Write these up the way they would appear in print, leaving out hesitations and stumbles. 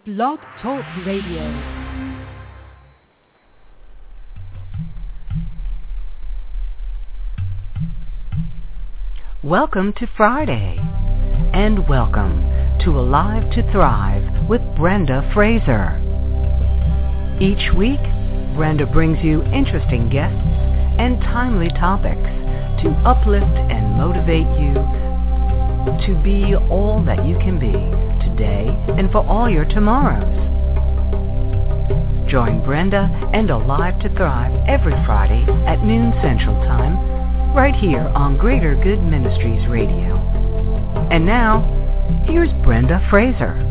Blog Talk Radio. Welcome to Friday, and welcome to Alive to Thrive with Brenda Fraser. Each week, Brenda brings you interesting guests and timely topics to uplift and motivate you to be all that you can be today and for all your tomorrows. Join Brenda and Alive to Thrive every Friday at noon Central Time, right here on Greater Good Ministries Radio. And now, here's Brenda Fraser.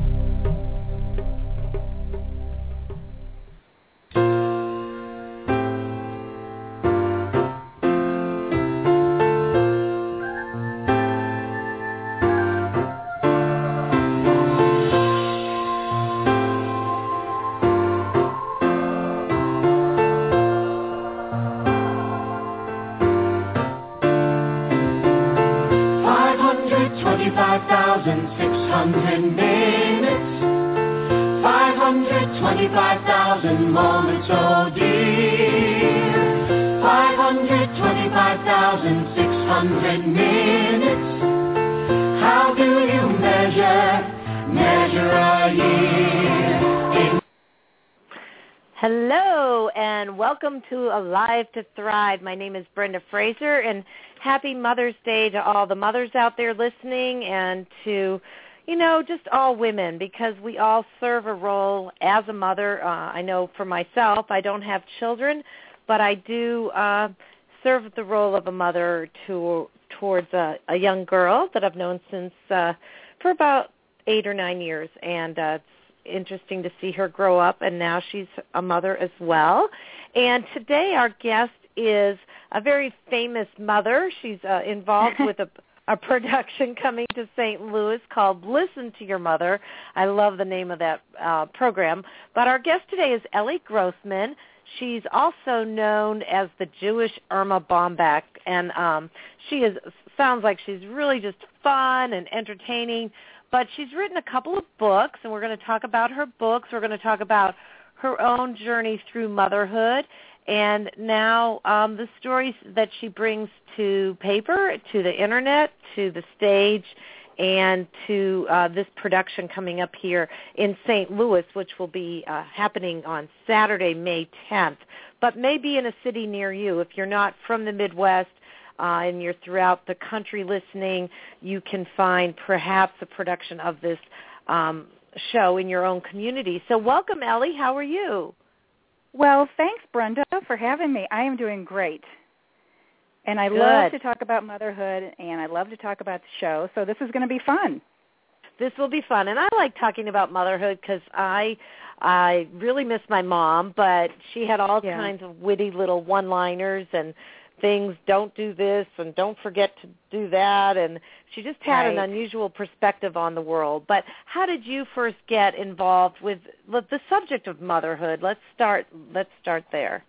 Hello, and welcome to Alive to Thrive. My name is Brenda Fraser, and happy Mother's Day to all the mothers out there listening, and to, just all women, because we all serve a role as a mother. I know for myself, I don't have children, but I do serve the role of a mother towards a young girl that I've known since for about 8 or 9 years, and it's interesting to see her grow up, and now she's a mother as well. And today our guest is a very famous mother. She's involved with a production coming to St. Louis called Listen to Your Mother. I love the name of that program. But our guest today is Ellie Grossman. She's also known as the Jewish Erma Bombeck, and sounds like she's really just fun and entertaining. But she's written a couple of books, and we're going to talk about her books. We're going to talk about her own journey through motherhood, and now the stories that she brings to paper, to the Internet, to the stage, and to this production coming up here in St. Louis, which will be happening on Saturday, May 10th, but maybe in a city near you. If you're not from the Midwest, and you're throughout the country listening, you can find perhaps a production of this show in your own community. So welcome, Ellie. How are you? Well, thanks, Brenda, for having me. I am doing great. And I love to talk about motherhood, and I love to talk about the show, so this is going to be fun. This will be fun, and I like talking about motherhood because I really miss my mom, but she had all kinds of witty little one-liners and things, don't do this and don't forget to do that, and she just had an unusual perspective on the world. But how did you first get involved with the subject of motherhood? Let's start there.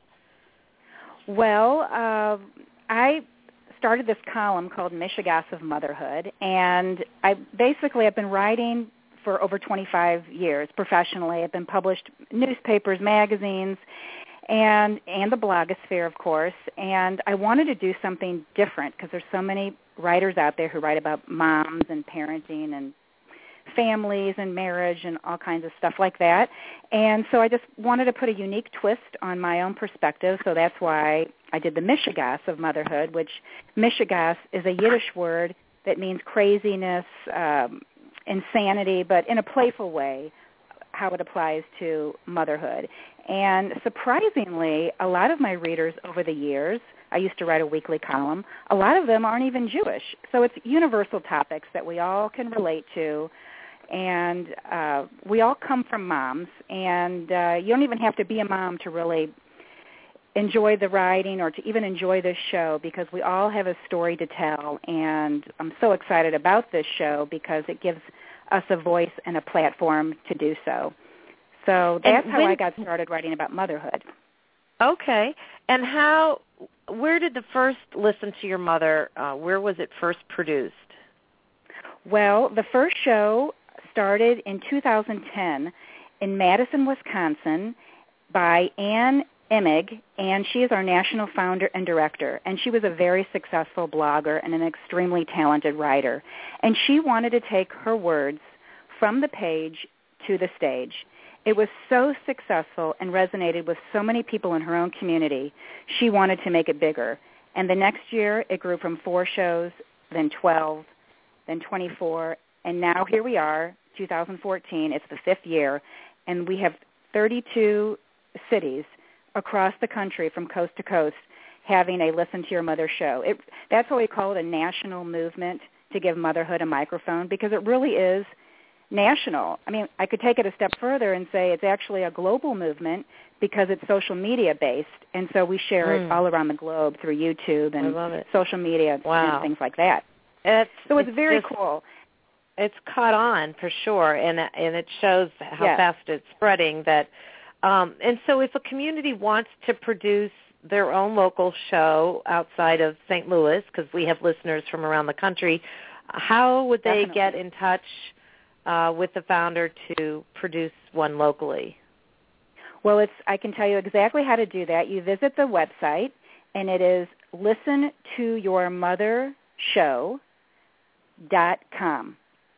Well, I started this column called Mishigas of Motherhood, and I've been writing for over 25 years professionally. I've been published in newspapers, magazines, and the blogosphere, of course, and I wanted to do something different because there's so many writers out there who write about moms and parenting and families and marriage and all kinds of stuff like that, and so I just wanted to put a unique twist on my own perspective, so that's why I did the Mishigas of Motherhood, which Mishigas is a Yiddish word that means craziness, insanity, but in a playful way, how it applies to motherhood. And surprisingly, a lot of my readers over the years, I used to write a weekly column, a lot of them aren't even Jewish. So it's universal topics that we all can relate to, and we all come from moms, and you don't even have to be a mom to really enjoy the writing or to even enjoy this show, because we all have a story to tell, and I'm so excited about this show because it gives us a voice and a platform to do so. So that's how I got started writing about motherhood. Okay. And where did the first Listen to Your Mother, where was it first produced? Well, the first show started in 2010 in Madison, Wisconsin by Ann Emig, and she is our national founder and director. And she was a very successful blogger and an extremely talented writer. And she wanted to take her words from the page to the stage. It was so successful and resonated with so many people in her own community, she wanted to make it bigger. And the next year, it grew from 4 shows, then 12, then 24, and now here we are, 2014. It's the 5th year, and we have 32 cities across the country from coast to coast having a Listen to Your Mother show. That's why we call it a national movement to give motherhood a microphone, because it really is national. I mean, I could take it a step further and say it's actually a global movement because it's social media based, and so we share it all around the globe through YouTube and social media and things like that. So it's very cool. It's caught on for sure, and it shows how fast it's spreading. That, and so if a community wants to produce their own local show outside of St. Louis, because we have listeners from around the country, how would they get in touch with the founder to produce one locally? Well, I can tell you exactly how to do that. You visit the website, and it is listentoyourmothershow.com.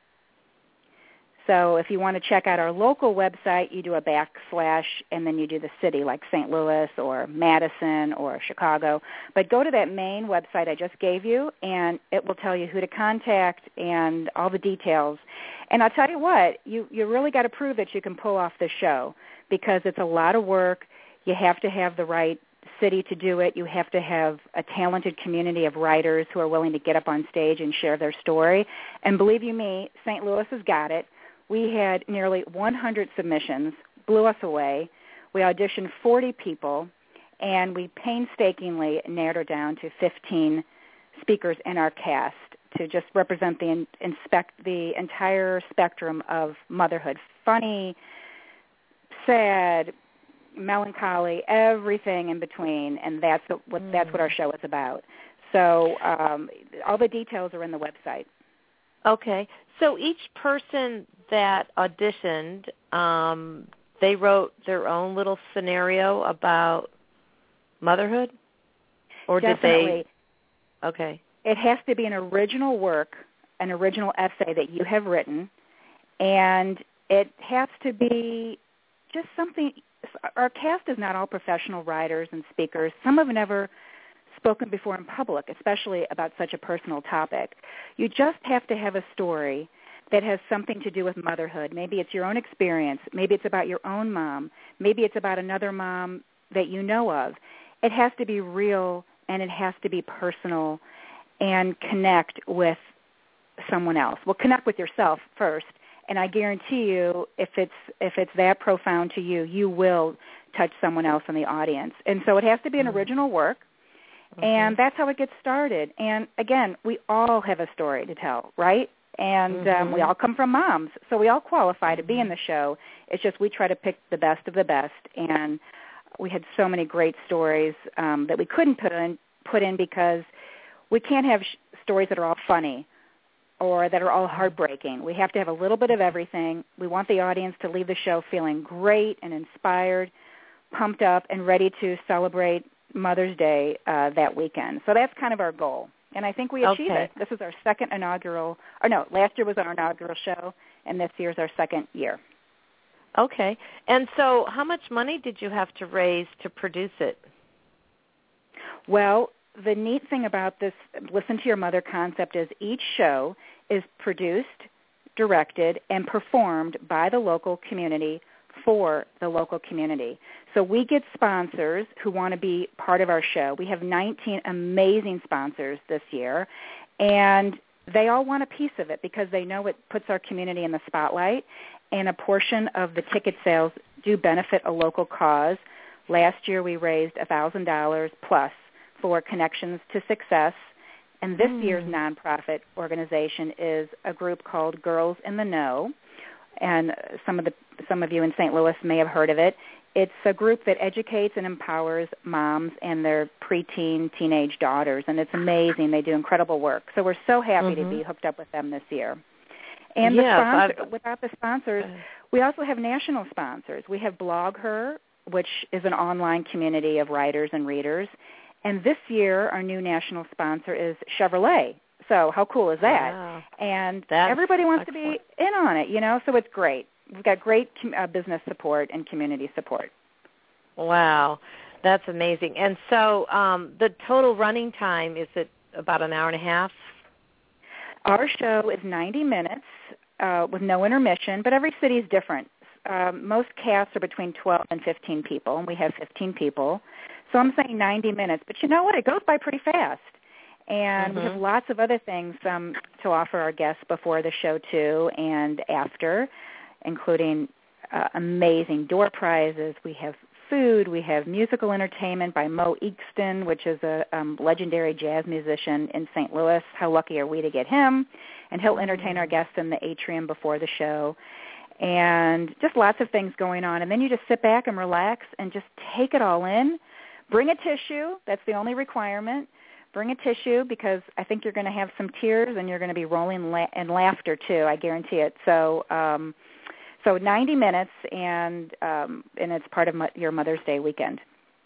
So if you want to check out our local website, you do a backslash, and then you do the city, like St. Louis or Madison or Chicago. But go to that main website I just gave you, and it will tell you who to contact and all the details. And I'll tell you what, you really got to prove that you can pull off the show, because it's a lot of work. You have to have the right city to do it. You have to have a talented community of writers who are willing to get up on stage and share their story. And believe you me, St. Louis has got it. We had nearly 100 submissions, blew us away. We auditioned 40 people, and we painstakingly narrowed it down to 15 speakers in our cast to just represent the entire spectrum of motherhood. Funny, sad, melancholy, everything in between, and that's what our show is about. So all the details are in the website. Okay. So each person that auditioned, they wrote their own little scenario about motherhood? Or Definitely. Did they? Okay. It has to be an original work, an original essay that you have written, and it has to be just something. Our cast is not all professional writers and speakers. Some have never spoken before in public, especially about such a personal topic. You just have to have a story that has something to do with motherhood. Maybe it's your own experience. Maybe it's about your own mom. Maybe it's about another mom that you know of. It has to be real, and it has to be personal and connect with someone else. Well, connect with yourself first, and I guarantee you if it's that profound to you, you will touch someone else in the audience. And so it has to be an original work, and that's how it gets started. And, again, we all have a story to tell, right? And we all come from moms, so we all qualify to be in the show. It's just we try to pick the best of the best, and we had so many great stories that we couldn't put in because we can't have stories that are all funny or that are all heartbreaking. We have to have a little bit of everything. We want the audience to leave the show feeling great and inspired, pumped up, and ready to celebrate Mother's Day that weekend. So that's kind of our goal. And I think we achieved it. This is our last year was our inaugural show, and this year's our second year. Okay. And so how much money did you have to raise to produce it? Well, the neat thing about this Listen to Your Mother concept is each show is produced, directed, and performed by the local community for the local community. So we get sponsors who want to be part of our show. We have 19 amazing sponsors this year, and they all want a piece of it because they know it puts our community in the spotlight, and a portion of the ticket sales do benefit a local cause. Last year we raised $1,000 plus for Connections to Success, and this year's nonprofit organization is a group called Girls in the Know, and some of you in St. Louis may have heard of it. It's a group that educates and empowers moms and their preteen, teenage daughters, and it's amazing. They do incredible work. So we're so happy to be hooked up with them this year. And yes, without the sponsors, we also have national sponsors. We have BlogHer, which is an online community of writers and readers. And this year, our new national sponsor is Chevrolet. So how cool is that? Wow. And That's everybody wants excellent. to be in on it, so it's great. We've got great business support and community support. Wow, that's amazing. And so the total running time, is it about an hour and a half? Our show is 90 minutes with no intermission, but every city is different. Most casts are between 12 and 15 people, and we have 15 people. So I'm saying 90 minutes. But you know what? It goes by pretty fast. And we have lots of other things to offer our guests before the show, too, and after, including amazing door prizes. We have food. We have musical entertainment by Mo Eakston, which is a legendary jazz musician in St. Louis. How lucky are we to get him? And he'll entertain our guests in the atrium before the show. And just lots of things going on. And then you just sit back and relax and just take it all in. Bring a tissue. That's the only requirement. Bring a tissue because I think you're going to have some tears and you're going to be rolling in laughter too. I guarantee it. So 90 minutes, and it's part of your Mother's Day weekend.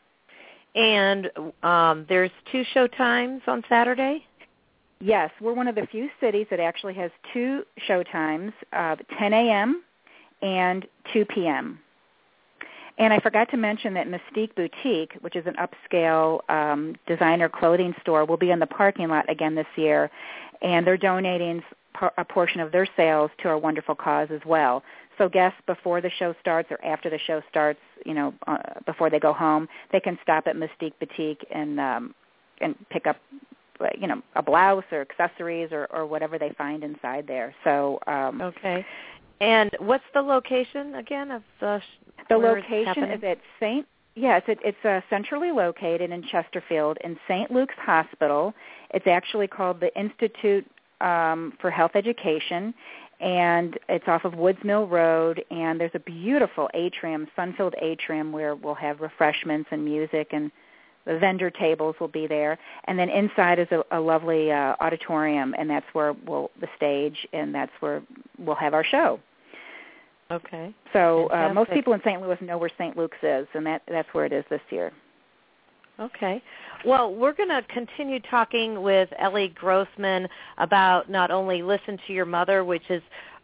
And there's 2 show times on Saturday? Yes, we're one of the few cities that actually has 2 show times, 10 a.m. and 2 p.m. And I forgot to mention that Mystique Boutique, which is an upscale designer clothing store, will be in the parking lot again this year, and they're donating a portion of their sales to our wonderful cause as well. So guests before the show starts or after the show starts, before they go home, they can stop at Mystique Boutique and pick up, a blouse or accessories or whatever they find inside there. So okay. And what's the location again of the? The location is at it's centrally located in Chesterfield in St. Luke's Hospital. It's actually called the Institute for Health Education, and it's off of Woods Mill Road, and there's a beautiful atrium, sun-filled atrium, where we'll have refreshments and music, and the vendor tables will be there. And then inside is a lovely auditorium, and that's where the stage, and that's where we'll have our show. Okay. So most people in St. Louis know where St. Luke's is, and that's where it is this year. Okay. Well, we're going to continue talking with Ellie Grossman about not only Listen to Your Mother, which is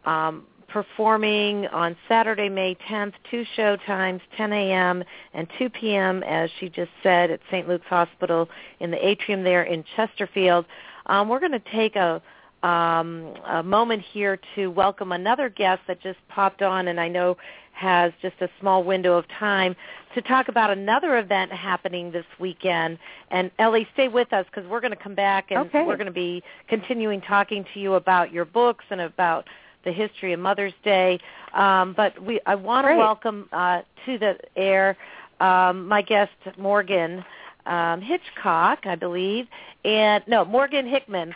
performing on Saturday, May 10th, 2 show times, 10 a.m. and 2 p.m., as she just said, at St. Luke's Hospital in the atrium there in Chesterfield. We're going to take a moment here to welcome another guest that just popped on and I know has just a small window of time to talk about another event happening this weekend. And Ellie, stay with us because we're going to come back and we're going to be continuing talking to you about your books and about the history of Mother's Day. But I want to welcome to the air my guest, Morgan Hitchcock, I believe, Morgan Hickman,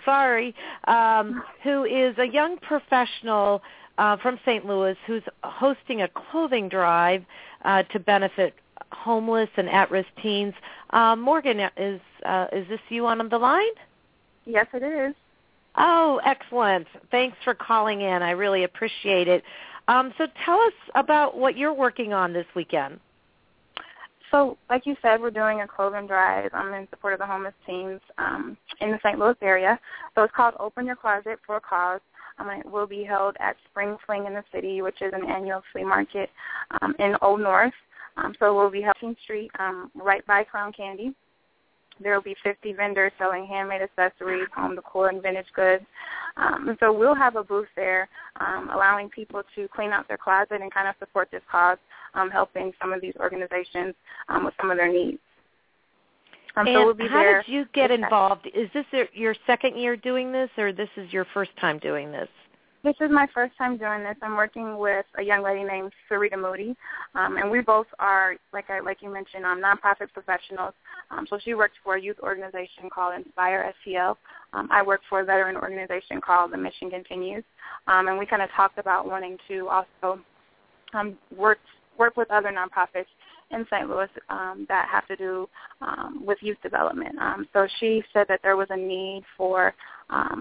who is a young professional from St. Louis who's hosting a clothing drive to benefit homeless and at-risk teens. Morgan, is this you on the line? Yes, it is. Oh, excellent. Thanks for calling in. I really appreciate it. So tell us about what you're working on this weekend. So, like you said, we're doing a clothing drive in support of the homeless teens in the St. Louis area. So it's called Open Your Closet for a Cause. It will be held at Spring Fling in the city, which is an annual flea market in Old North. So we'll be held on 18th Street right by Crown Candy. There will be 50 vendors selling handmade accessories, home decor, and vintage goods. And so we'll have a booth there allowing people to clean out their closet and kind of support this cause, helping some of these organizations with some of their needs. And so we'll be how there. Did you get involved? Is this your second year doing this, or this is your first time doing this? This is my first time doing this. I'm working with a young lady named Sarita Moody, and we both are, like you mentioned, nonprofit professionals. So she works for a youth organization called Inspire STL. I work for a veteran organization called The Mission Continues, and we kind of talked about wanting to also work with other nonprofits in St. Louis that have to do with youth development. So she said that there was a need for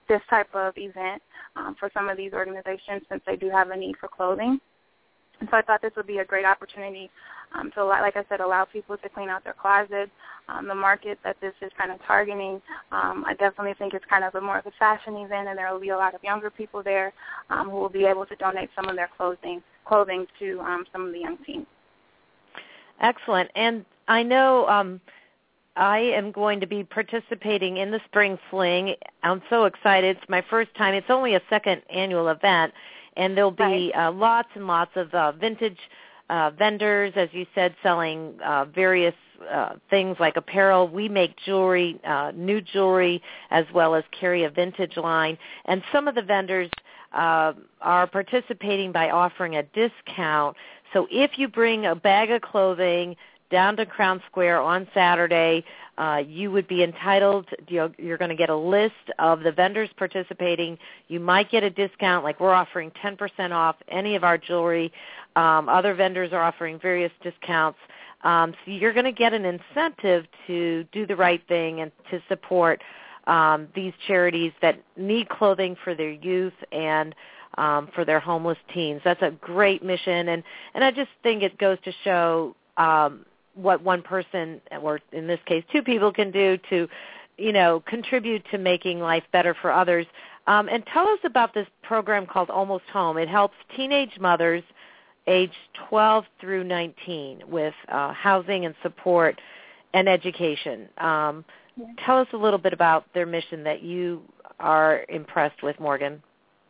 this type of event for some of these organizations, since they do have a need for clothing. And so I thought this would be a great opportunity to, like I said, allow people to clean out their closets. The market that this is kind of targeting, I definitely think it's kind of more of a fashion event, and there will be a lot of younger people there who will be able to donate some of their clothing to some of the young teens. Excellent. And I know I am going to be participating in the Spring Fling. I'm so excited. It's my first time. It's only a second annual event, and there'll be lots and lots of vintage vendors, as you said, selling various things like apparel. We make jewelry, new jewelry, as well as carry a vintage line. And some of the vendors are participating by offering a discount. So if you bring a bag of clothing down to Crown Square on Saturday, you would be entitled, you're going to get a list of the vendors participating. You might get a discount, like we're offering 10% off any of our jewelry. Other vendors are offering various discounts. So you're going to get an incentive to do the right thing and to support these charities that need clothing for their youth and for their homeless teens. That's a great mission, and I just think it goes to show what one person, or in this case 2 people, can do to, contribute to making life better for others. And tell us about this program called Almost Home. It helps teenage mothers aged 12 through 19 with housing and support and education. Tell us a little bit about their mission that you are impressed with, Morgan.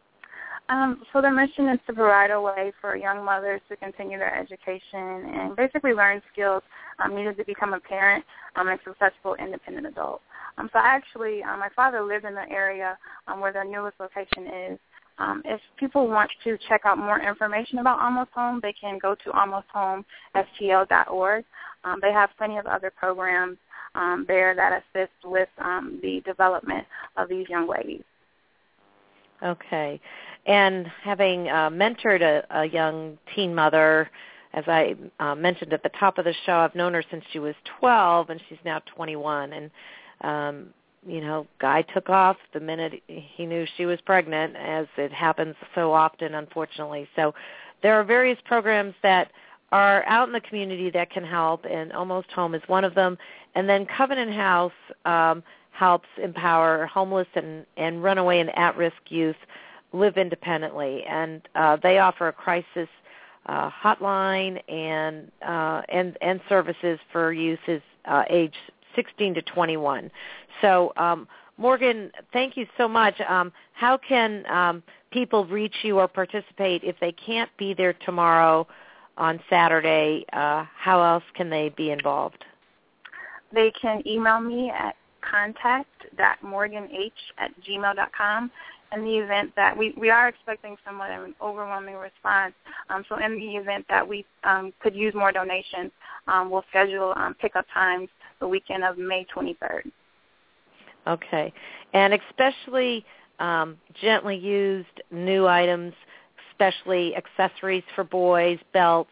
So their mission is to provide a way for young mothers to continue their education and basically learn skills needed to become a parent and a successful independent adult. So actually, my father lived in the area where their newest location is. If people want to check out more information about Almost Home, they can go to almosthomestl.org. They have plenty of other programs there that assist with the development of these young ladies. Okay. And having mentored a young teen mother, as I mentioned at the top of the show, I've known her since she was 12, and she's now 21. And, Guy took off the minute he knew she was pregnant, as it happens so often, unfortunately. So there are various programs that are out in the community that can help, and Almost Home is one of them. And then Covenant House helps empower homeless and runaway and at-risk youth live independently, and they offer a crisis hotline and services for youth age 16 to 21. So, Morgan, thank you so much. How can people reach you or participate if they can't be there tomorrow on Saturday? How else can they be involved? They can email me at contact.morganh@gmail.com. In the event that we are expecting somewhat of an overwhelming response, so in the event that we could use more donations, we'll schedule pickup times the weekend of May 23rd. Okay. And especially gently used new items, especially accessories for boys, belts,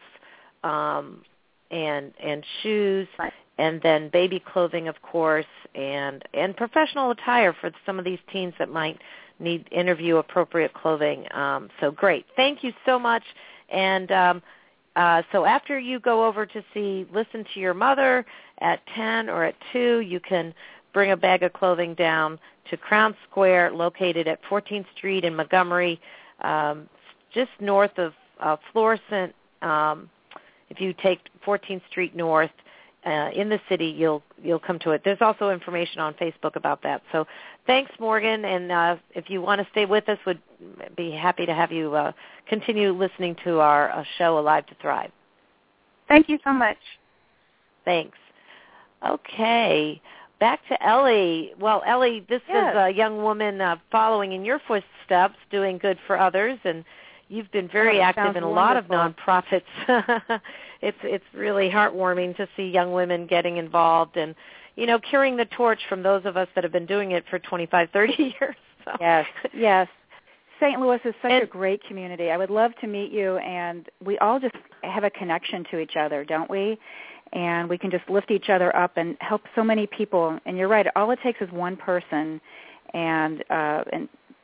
and shoes, right. And then baby clothing, of course, and professional attire for some of these teens that might need interview-appropriate clothing. So great. Thank you so much. And so after you go over to listen to your mother at 10 or at 2, you can bring a bag of clothing down to Crown Square, located at 14th Street in Montgomery, just north of Florissant. If you take 14th Street north, in the city, you'll come to it. There's also information on Facebook about that. So thanks, Morgan, and if you want to stay with us, would be happy to have you continue listening to our show, Alive to Thrive. Thank you so much. Thanks. Okay, back to Ellie. Well, Ellie, this is a young woman following in your footsteps, doing good for others, and you've been very active in a lot of nonprofits. It's really heartwarming to see young women getting involved and, carrying the torch from those of us that have been doing it for 25, 30 years. So. Yes. St. Louis is such a great community. I would love to meet you, and we all just have a connection to each other, don't we? And we can just lift each other up and help so many people. And you're right, all it takes is one person, and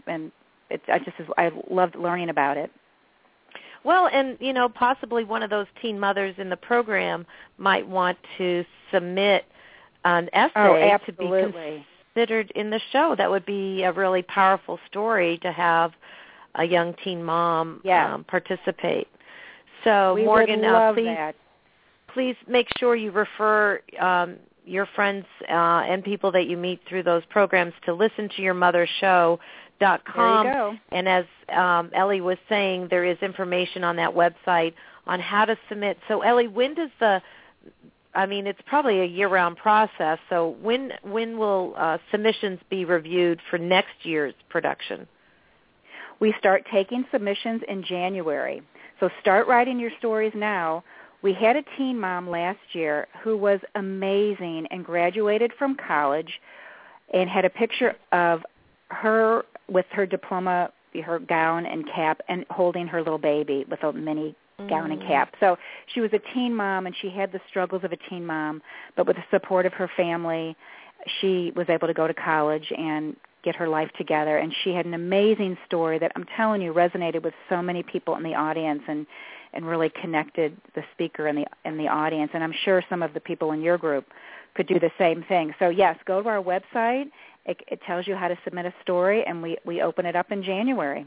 I loved learning about it. Well, and, possibly one of those teen mothers in the program might want to submit an essay to be considered in the show. That would be a really powerful story to have a young teen mom participate. So, we Morgan, would love that. Please make sure you refer your friends and people that you meet through those programs to listentoyourmothershow.com. There you go. And as Ellie was saying, there is information on that website on how to submit. So, Ellie, when does it's probably a year-round process, so when will submissions be reviewed for next year's production? We start taking submissions in January. So start writing your stories now. We had a teen mom last year who was amazing and graduated from college and had a picture of her with her diploma, her gown and cap, and holding her little baby with a mini gown and cap. So she was a teen mom, and she had the struggles of a teen mom, but with the support of her family, she was able to go to college and get her life together. And she had an amazing story that I'm telling you resonated with so many people in the audience and really connected the speaker and the audience. And I'm sure some of the people in your group could do the same thing. So, yes, go to our website. It tells you how to submit a story, and we open it up in January.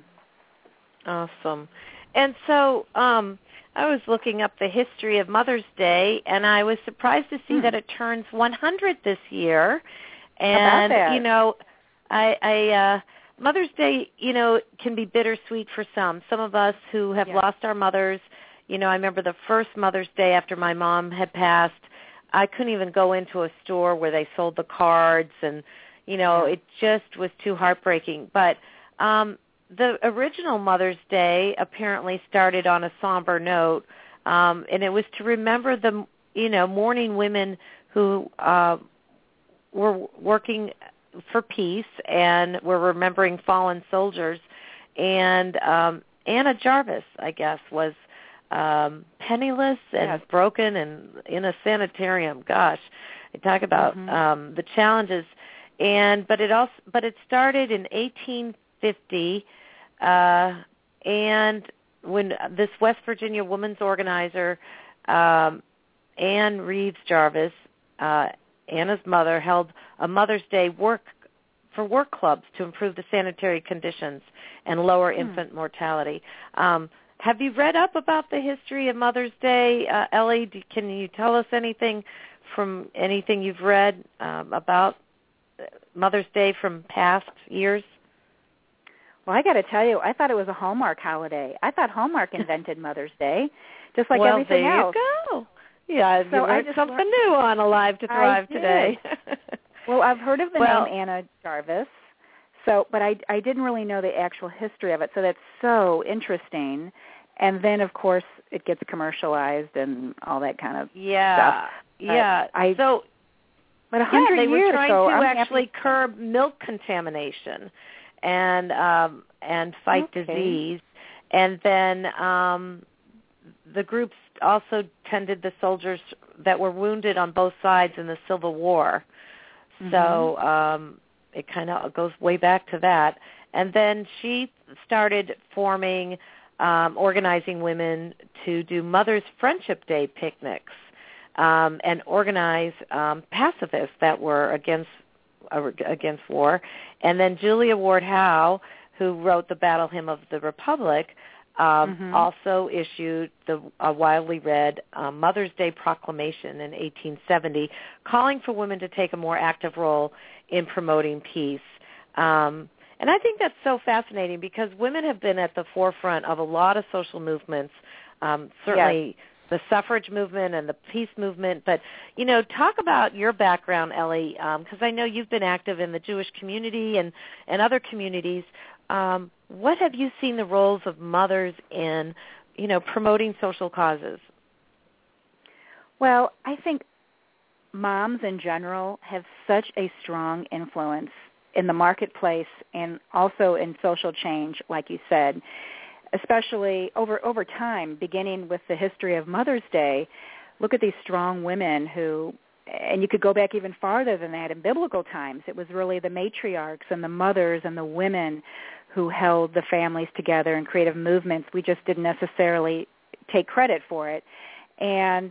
Awesome. And so I was looking up the history of Mother's Day, and I was surprised to see that it turns 100 this year. And, How about that? Mother's Day, can be bittersweet for some. Some of us who have lost our mothers, I remember the first Mother's Day after my mom had passed, I couldn't even go into a store where they sold the cards, and, it just was too heartbreaking. But the original Mother's Day apparently started on a somber note, and it was to remember the, mourning women who were working for peace and were remembering fallen soldiers. And Anna Jarvis, I guess, was penniless and broken and in a sanitarium. Gosh, I talk about the challenges. But it started in 1850, and when this West Virginia women's organizer, Anne Reeves Jarvis, Anna's mother, held a Mother's Day work clubs to improve the sanitary conditions and lower infant mortality. Have you read up about the history of Mother's Day, Ellie? Can you tell us anything from anything you've read about Mother's Day from past years? Well, I got to tell you, I thought it was a Hallmark holiday. I thought Hallmark invented Mother's Day, just like everything else. Well, there you go. Yeah, so you learned something new on Alive to Thrive today. Well, I've heard of the name Anna Jarvis, but I didn't really know the actual history of it, so that's so interesting. And then, of course, it gets commercialized and all that kind of stuff. But 100 they were years, trying so to I'm actually curb milk contamination and fight disease. And then the groups also tended the soldiers that were wounded on both sides in the Civil War. So it kind of goes way back to that. And then she started organizing women to do Mother's Friendship Day picnics and organize pacifists that were against war. And then Julia Ward Howe, who wrote the Battle Hymn of the Republic, also issued a widely read Mother's Day proclamation in 1870, calling for women to take a more active role in promoting peace. And I think that's so fascinating because women have been at the forefront of a lot of social movements, certainly the suffrage movement and the peace movement. But, talk about your background, Ellie, because I know you've been active in the Jewish community and other communities. What have you seen the roles of mothers in, promoting social causes? Well, I think moms in general have such a strong influence in the marketplace and also in social change, like you said, especially over time, beginning with the history of Mother's Day. Look at these strong women who, and you could go back even farther than that in biblical times. It was really the matriarchs and the mothers and the women who held the families together and creative movements. We just didn't necessarily take credit for it. And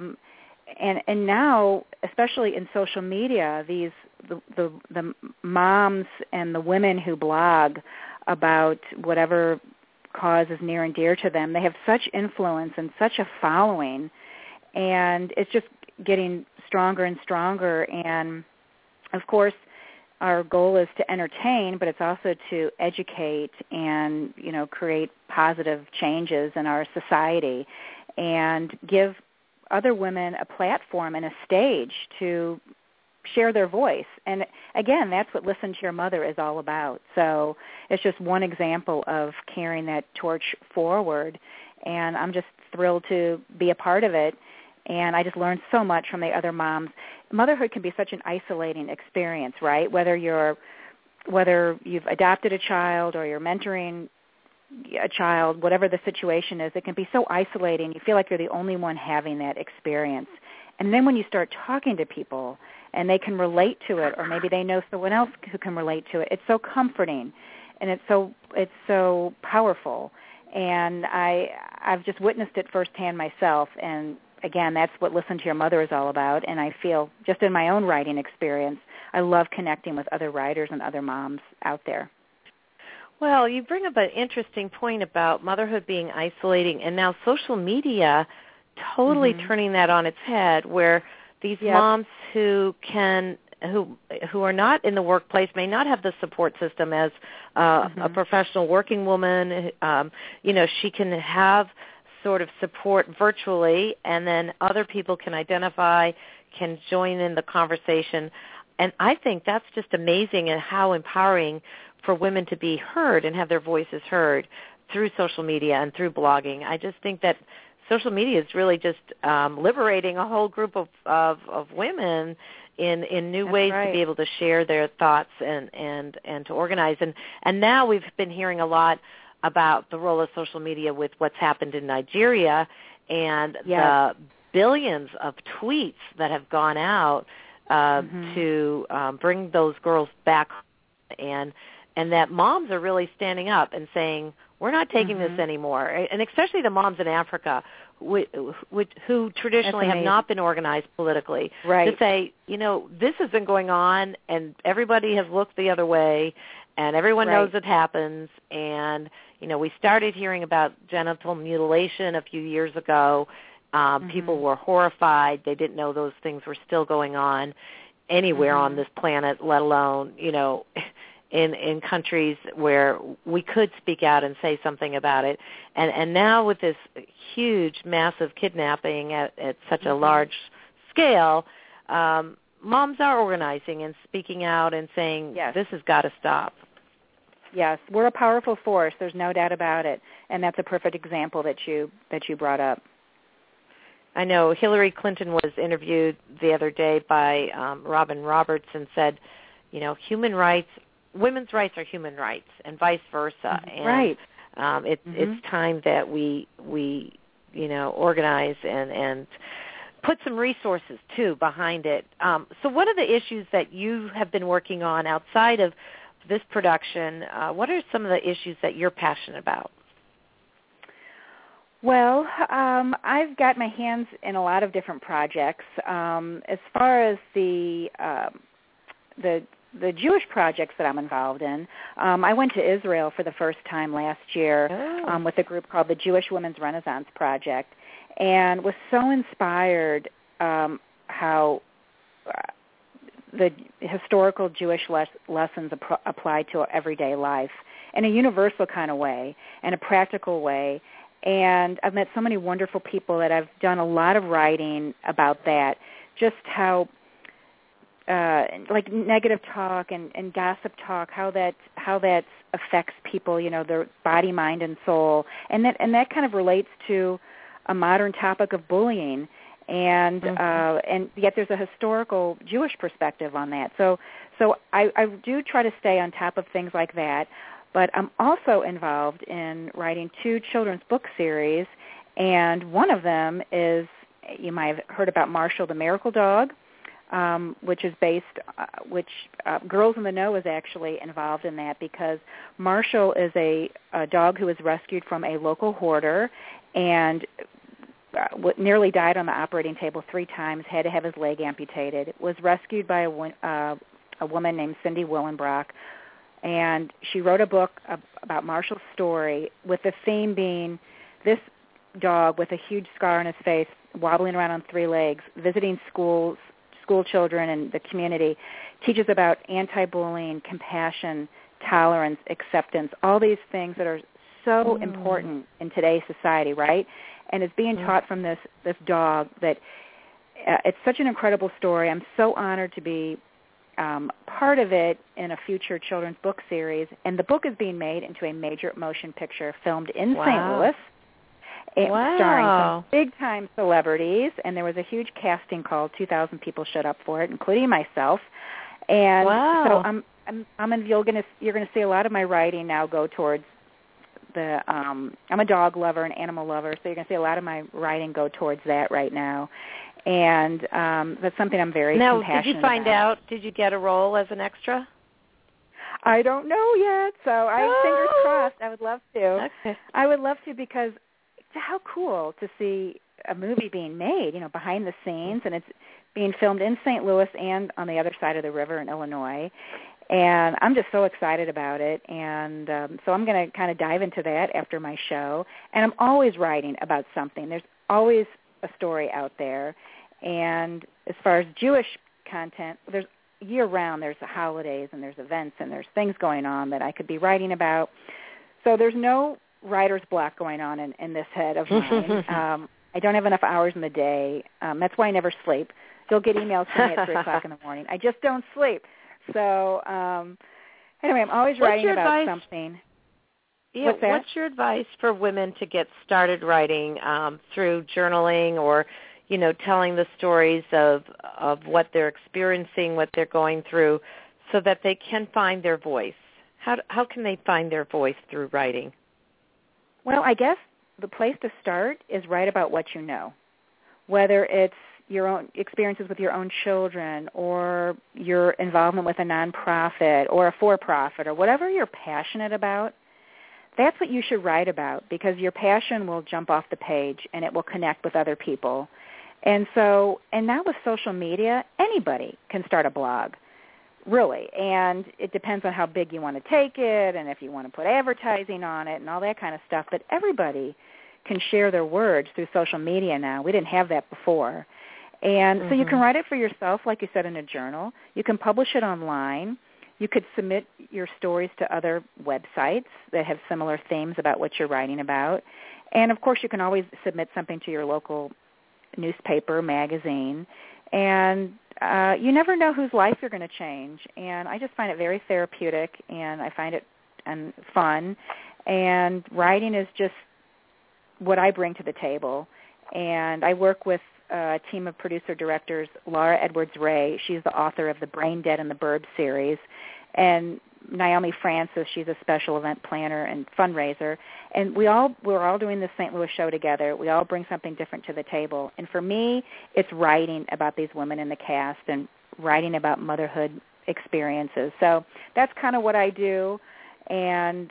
now, especially in social media, the moms and the women who blog about whatever cause is near and dear to them, they have such influence and such a following, and it's just getting stronger and stronger. And of course, our goal is to entertain, but it's also to educate and, create positive changes in our society and give other women a platform and a stage to share their voice. And again, that's what Listen to Your Mother is all about. So it's just one example of carrying that torch forward, and I'm just thrilled to be a part of it. And I just learned so much from the other moms. Motherhood can be such an isolating experience, right? Whether you've adopted a child or you're mentoring a child, whatever the situation is, it can be so isolating. You feel like you're the only one having that experience. And then when you start talking to people and they can relate to it, or maybe they know someone else who can relate to it, it's so comforting and it's so powerful. And I've just witnessed it firsthand myself. And again, that's what Listen to Your Mother is all about. And I feel, just in my own writing experience, I love connecting with other writers and other moms out there. Well, you bring up an interesting point about motherhood being isolating, and now social media totally turning that on its head, where these moms who are not in the workplace may not have the support system as a professional working woman. She can have sort of support virtually, and then other people can identify, can join in the conversation. And I think that's just amazing, and how empowering for women to be heard and have their voices heard through social media and through blogging. I just think that social media is really just liberating a whole group of women in new ways to be able to share their thoughts and to organize. And now we've been hearing a lot about the role of social media with what's happened in Nigeria and the billions of tweets that have gone out to bring those girls back, and that moms are really standing up and saying, we're not taking this anymore. And especially the moms in Africa who traditionally have not been organized politically, to say, this has been going on and everybody has looked the other way and everyone knows it happens. And, we started hearing about genital mutilation a few years ago. People were horrified. They didn't know those things were still going on anywhere on this planet, let alone, in countries where we could speak out and say something about it. And now with this huge, massive kidnapping at such a large scale, moms are organizing and speaking out and saying, this has got to stop. Yes, we're a powerful force. There's no doubt about it. And that's a perfect example that you brought up. I know Hillary Clinton was interviewed the other day by Robin Roberts and said, human rights, women's rights are human rights, and vice versa. And it's time that we organize and put some resources too behind it. So what are the issues that you have been working on outside of this production? What are some of the issues that you're passionate about? Well, I've got my hands in a lot of different projects. As far as the Jewish projects that I'm involved in, I went to Israel for the first time last year with a group called the Jewish Women's Renaissance Project, and was so inspired how the historical Jewish lessons apply to our everyday life in a universal kind of way and a practical way. And I've met so many wonderful people that I've done a lot of writing about that, just how like negative talk and gossip talk, how that affects people, their body, mind, and soul, and that kind of relates to a modern topic of bullying, and yet there's a historical Jewish perspective on that. So I do try to stay on top of things like that. But I'm also involved in writing 2 children's book series, and one of them is, you might have heard about Marshall the Miracle Dog. which is based, Girls in the Know is actually involved in that, because Marshall is a dog who was rescued from a local hoarder and nearly died on the operating table 3 times, had to have his leg amputated, was rescued by a woman named Cindy Willenbrock, and she wrote a book about Marshall's story, with the theme being this dog with a huge scar on his face, wobbling around on 3 legs, visiting school children and the community, teaches about anti-bullying, compassion, tolerance, acceptance, all these things that are so important in today's society, right? And it's being taught from this dog that it's such an incredible story. I'm so honored to be part of it in a future children's book series. And the book is being made into a major motion picture filmed in St. Louis, starring some big-time celebrities. And there was a huge casting call. 2,000 people showed up for it, including myself. And so you're going to see a lot of my writing now go towards I'm a dog lover, an animal lover, so you're going to see a lot of my writing go towards that right now. And that's something I'm very compassionate about. Now, did you find out, did you get a role as an extra? I don't know yet, so fingers crossed. I would love to. Okay. I would love to, because how cool to see a movie being made, behind the scenes, and it's being filmed in St. Louis and on the other side of the river in Illinois. And I'm just so excited about it. And so I'm going to kind of dive into that after my show. And I'm always writing about something. There's always a story out there. And as far as Jewish content, there's year-round, there's the holidays and there's events and there's things going on that I could be writing about. So there's no writer's block going on in this head of mine. I don't have enough hours in the day. That's why I never sleep. You'll get emails from me at 3 o'clock in the morning. I just don't sleep. So anyway, I'm always writing about something. Yeah, what's your advice for women to get started writing through journaling or, telling the stories of what they're experiencing, what they're going through, so that they can find their voice? How can they find their voice through writing? Well, I guess the place to start is write about what you know, whether it's your own experiences with your own children or your involvement with a nonprofit or a for-profit or whatever you're passionate about. That's what you should write about, because your passion will jump off the page and it will connect with other people. And now with social media, anybody can start a blog, really. And it depends on how big you want to take it and if you want to put advertising on it and all that kind of stuff. But everybody can share their words through social media now. We didn't have that before. And so you can write it for yourself, like you said, in a journal. You can publish it online. You could submit your stories to other websites that have similar themes about what you're writing about. And, of course, you can always submit something to your local newspaper, magazine. And you never know whose life you're going to change. And I just find it very therapeutic, and I find it fun. And writing is just what I bring to the table. And I work with a team of producer-directors, Laura Edwards-Ray. She's the author of the Brain Dead and the Burbs series. And Naomi Francis, she's a special event planner and fundraiser. And we're all doing this St. Louis show together. We all bring something different to the table. And for me, it's writing about these women in the cast and writing about motherhood experiences. So that's kind of what I do. And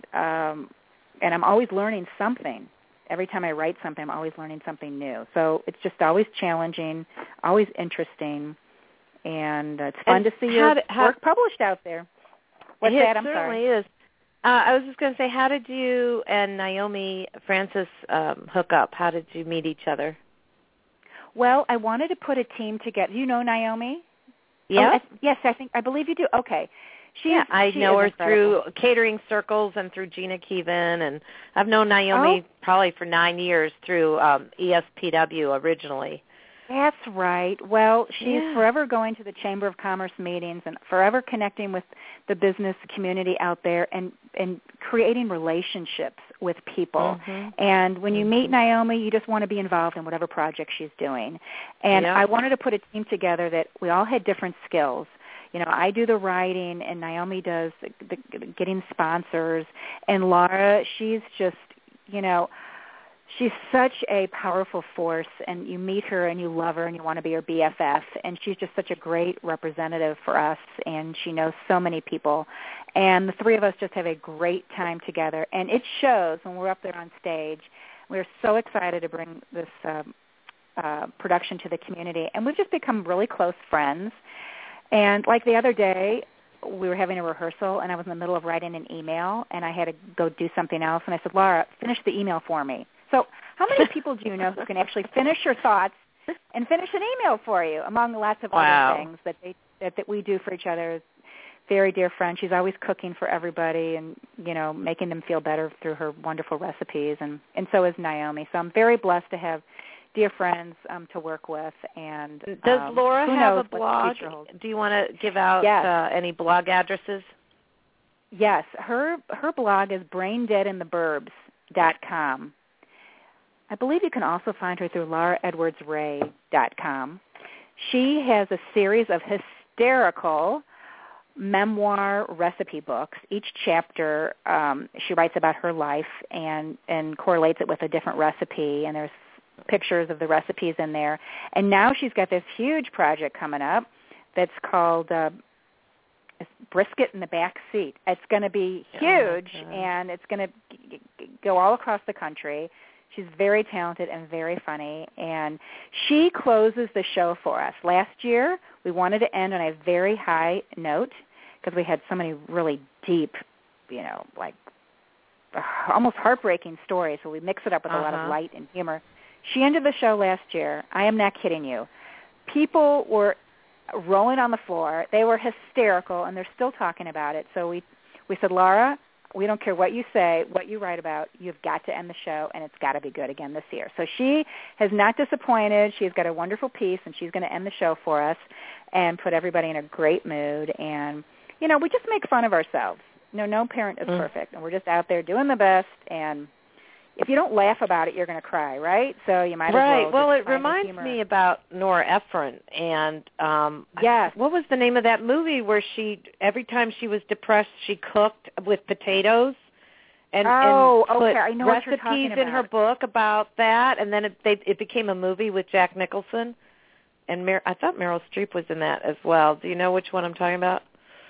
I'm always learning something. Every time I write something, I'm always learning something new. So it's just always challenging, always interesting, and it's fun to see your work published out there. What's that? I'm sorry. It certainly is. I was just going to say, how did you and Naomi Francis hook up? How did you meet each other? Well, I wanted to put a team together. You know Naomi? Yeah. Yes, I believe you do. Okay. I know her through Catering Circles and through Gina Keevan, and I've known Naomi probably for 9 years through ESPW originally. That's right. Well, she's forever going to the Chamber of Commerce meetings and forever connecting with the business community out there and creating relationships with people. And when you meet Naomi, you just want to be involved in whatever project she's doing. And I wanted to put a team together that we all had different skills. I do the writing, and Naomi does the getting sponsors, and Laura, she's just, she's such a powerful force, and you meet her and you love her and you want to be her BFF, and she's just such a great representative for us, and she knows so many people, and the three of us just have a great time together, and it shows when we're up there on stage. We're so excited to bring this production to the community, and we've just become really close friends. And like the other day, we were having a rehearsal, and I was in the middle of writing an email, and I had to go do something else, and I said, Laura, finish the email for me. So how many people do you know who can actually finish your thoughts and finish an email for you, among lots of other things that we do for each other? Very dear friend. She's always cooking for everybody and, making them feel better through her wonderful recipes, and so is Naomi. So I'm very blessed to have dear friends to work with. And does Laura have a blog? Do you want to give out any blog addresses? Yes. Her blog is braindeadintheburbs.com. I believe you can also find her through lauraedwardsray.com. She has a series of hysterical memoir recipe books. Each chapter she writes about her life and correlates it with a different recipe, and there's pictures of the recipes in there. And now she's got this huge project coming up that's called Brisket in the Back Seat. It's going to be huge, and it's going to go all across the country. She's very talented and very funny, and she closes the show for us. Last year, we wanted to end on a very high note because we had so many really deep, like almost heartbreaking stories, so we mix it up with a lot of light and humor. She ended the show last year. I am not kidding you. People were rolling on the floor. They were hysterical, and they're still talking about it. So we said, Laura, we don't care what you say, what you write about. You've got to end the show, and it's got to be good again this year. So she has not disappointed. She's got a wonderful piece, and she's going to end the show for us and put everybody in a great mood. And, we just make fun of ourselves. No parent is perfect, and we're just out there doing the best. And if you don't laugh about it, you're going to cry, right? So you might as well. Right. Well, it reminds me about Nora Ephron, and yes. What was the name of that movie where every time she was depressed, she cooked with potatoes and put I know what you're talking recipes about. in her book about that, and then it became a movie with Jack Nicholson, and I thought Meryl Streep was in that as well. Do you know which one I'm talking about?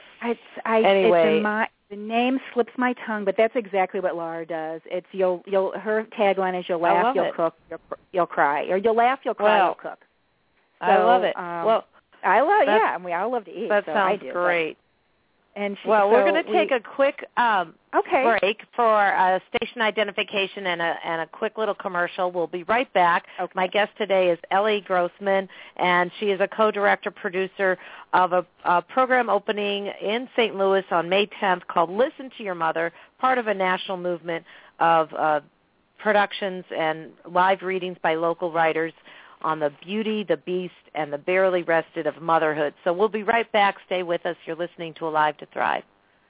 Anyway. The name slips my tongue, but that's exactly what Laura does. It's her tagline is you'll laugh, you'll cook, you'll cry, or you'll laugh, you'll cry, you'll cook. So, I love it. I love and we all love to eat. That sounds great. And we're going to take a quick break for station identification and a quick little commercial. We'll be right back. Okay. My guest today is Ellie Grossman, and she is a co-director, producer of a program opening in St. Louis on May 10th called Listen to Your Mother, part of a national movement of productions and live readings by local writers on the beauty, the beast, and the barely rested of motherhood. So we'll be right back. Stay with us. You're listening to Alive to Thrive.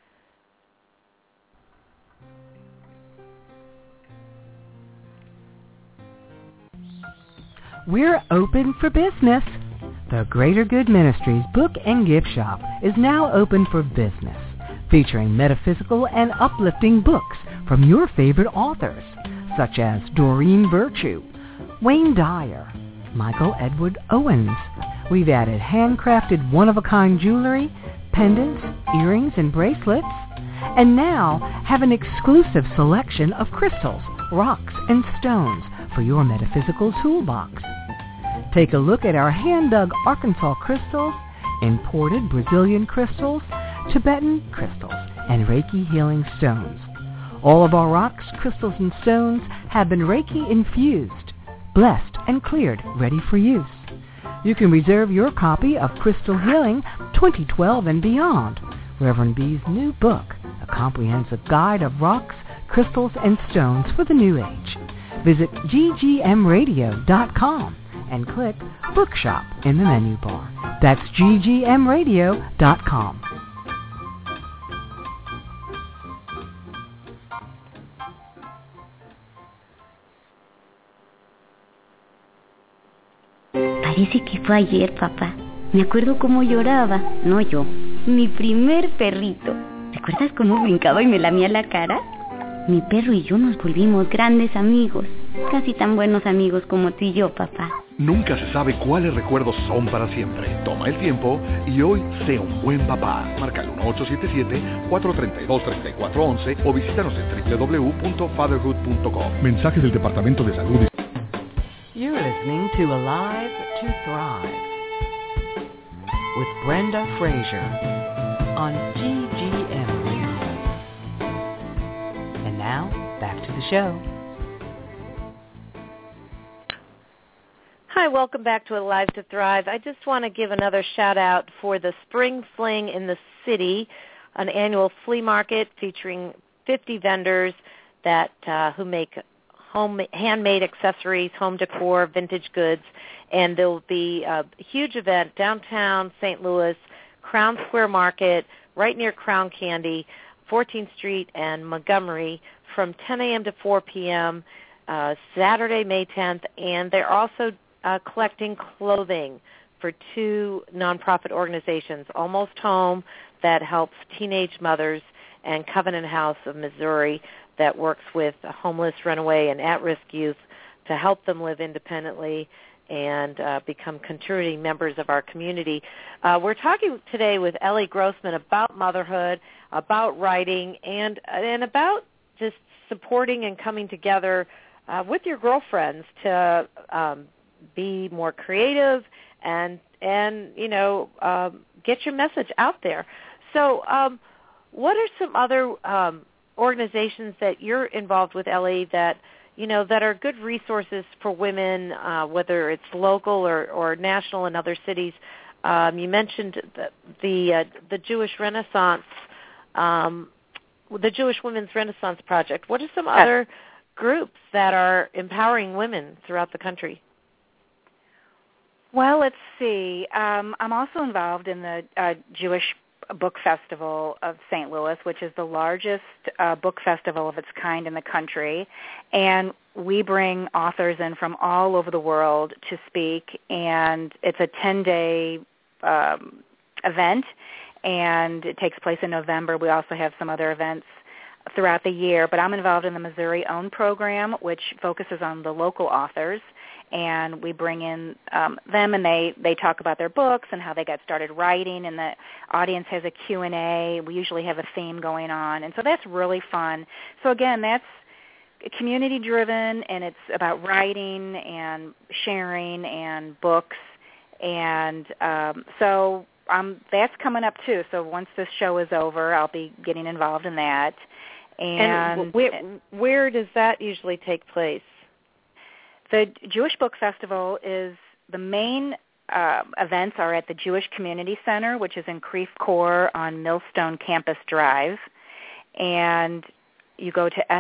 We're open for business. The Greater Good Ministries Book and Gift Shop is now open for business, featuring metaphysical and uplifting books from your favorite authors, such as Doreen Virtue, Wayne Dyer, Michael Edward Owens. We've added handcrafted one-of-a-kind jewelry, pendants, earrings, and bracelets, and now have an exclusive selection of crystals, rocks, and stones for your metaphysical toolbox. Take a look at our hand-dug Arkansas crystals, imported Brazilian crystals, Tibetan crystals, and Reiki healing stones. All of our rocks, crystals, and stones have been Reiki infused, blessed, and cleared, ready for use. You can reserve your copy of Crystal Healing 2012 and Beyond, Reverend B's new book, a comprehensive guide of rocks, crystals, and stones for the new age. Visit ggmradio.com and click Bookshop in the menu bar. That's ggmradio.com. Parece que fue ayer, papá. Me acuerdo cómo lloraba. No yo, mi primer perrito. ¿Recuerdas cómo brincaba y me lamía la cara? Mi perro y yo nos volvimos grandes amigos. casi tan buenos amigos como tú y yo, papá. Nunca se sabe cuáles recuerdos son para siempre. Toma el tiempo y hoy sea un buen papá. Marca el 1877-432-3411 o visítanos en www.fatherhood.com. Mensaje del Departamento de Salud. You're listening to Alive to Thrive with Brenda Fraser on GGM Radio. And now, back to the show. Hi, welcome back to Alive to Thrive. I just want to give another shout-out for the Spring Fling in the City, an annual flea market featuring 50 vendors that who make handmade accessories, home decor, vintage goods, and there will be a huge event downtown St. Louis, Crown Square Market, right near Crown Candy, 14th Street and Montgomery, from 10 a.m. to 4 p.m., Saturday, May 10th, and they're also collecting clothing for two nonprofit organizations, Almost Home, that helps teenage mothers, and Covenant House of Missouri, that works with homeless, runaway, and at-risk youth to help them live independently and become contributing members of our community. We're talking today with Ellie Grossman about motherhood, about writing, and about just supporting and coming together with your girlfriends to be more creative and get your message out there. So what are some other organizations that you're involved with, Ellie, that that are good resources for women, whether it's local or national in other cities? You mentioned the Jewish Renaissance, the Jewish Women's Renaissance Project. What are some other groups that are empowering women throughout the country? Well, let's see. I'm also involved in the Jewish Book Festival of St. Louis, which is the largest book festival of its kind in the country. And we bring authors in from all over the world to speak, and it's a 10-day event, and it takes place in November. We also have some other events throughout the year, but I'm involved in the Missouri Own program, which focuses on the local authors. And we bring in them, and they talk about their books and how they got started writing, and the audience has a Q&A. We usually have a theme going on, and so that's really fun. So again, that's community-driven, and it's about writing and sharing and books, and so that's coming up too. So once this show is over, I'll be getting involved in that. And where does that usually take place? The Jewish Book Festival is the main events are at the Jewish Community Center, which is in Creve Coeur on Millstone Campus Drive, and you go to